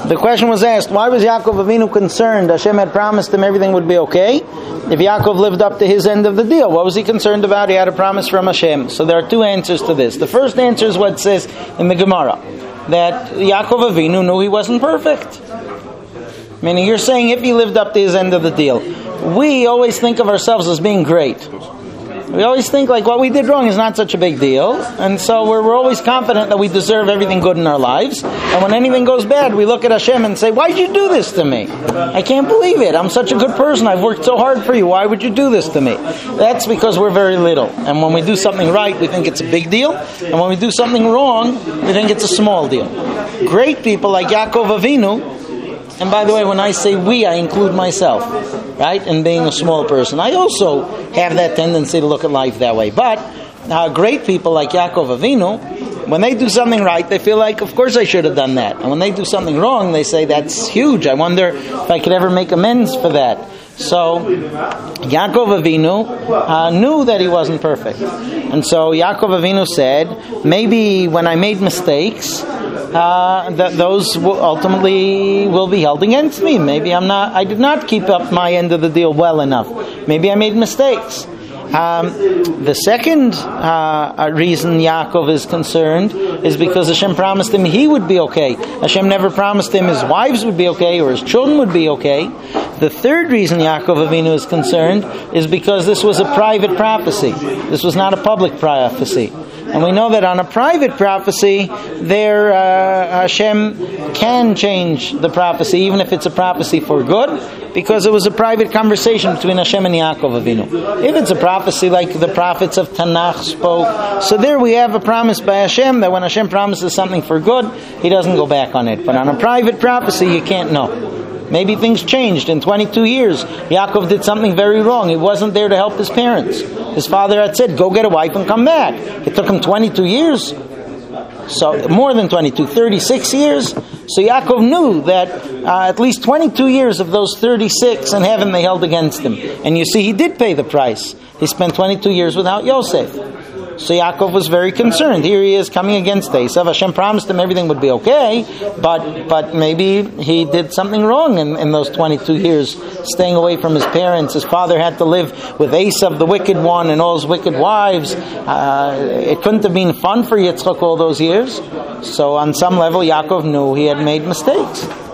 The question was asked, why was Yaakov Avinu concerned? Hashem had promised him everything would be okay. If Yaakov lived up to his end of the deal, what was he concerned about? He had a promise from Hashem. So there are two answers to this. The first answer is what it says in the Gemara, that Yaakov Avinu knew he wasn't perfect. Meaning you're saying if he lived up to his end of the deal. We always think of ourselves as being great. We always think like what we did wrong is not such a big deal, and so we're always confident that we deserve everything good in our lives. And when anything goes bad, we look at Hashem and say, "Why'd you do this to me? I can't believe it. I'm such a good person. I've worked so hard for you. Why would you do this to me?" That's because we're very little. And when we do something right, we think it's a big deal. And when we do something wrong, we think it's a small deal. Great people like Yaakov Avinu. And by the way, when I say we, I include myself, right? And being a small person, I also have that tendency to look at life that way. But great people like Yaakov Avinu, when they do something right, they feel like, of course I should have done that. And when they do something wrong, they say, that's huge. I wonder if I could ever make amends for that. So Yaakov Avinu knew that he wasn't perfect. And so Yaakov Avinu said, maybe when I made mistakes, that those ultimately will be held against me. Maybe I did not keep up my end of the deal well enough. Maybe I made mistakes. The second reason Yaakov is concerned is because Hashem promised him he would be okay. Hashem never promised him his wives would be okay or his children would be okay. The third reason Yaakov Avinu is concerned is because this was a private prophecy. This was not a public prophecy. And we know that on a private prophecy, Hashem can change the prophecy, even if it's a prophecy for good, because it was a private conversation between Hashem and Yaakov Avinu. If it's a prophecy like the prophets of Tanakh spoke, so there we have a promise by Hashem that when Hashem promises something for good, He doesn't go back on it. But on a private prophecy, you can't know. Maybe things changed. In 22 years, Yaakov did something very wrong. He wasn't there to help his parents. His father had said, go get a wife and come back. It took him 22 years. So, more than 22, 36 years. So Yaakov knew that at least 22 years of those 36 in heaven they held against him. And you see, he did pay the price. He spent 22 years without Yosef. So Yaakov was very concerned. Here he is coming against Esav. Hashem promised him everything would be okay, but maybe he did something wrong in those 22 years, staying away from his parents. His father had to live with Esav, the wicked one, and all his wicked wives. It couldn't have been fun for Yitzchak all those years. So on some level, Yaakov knew he had made mistakes.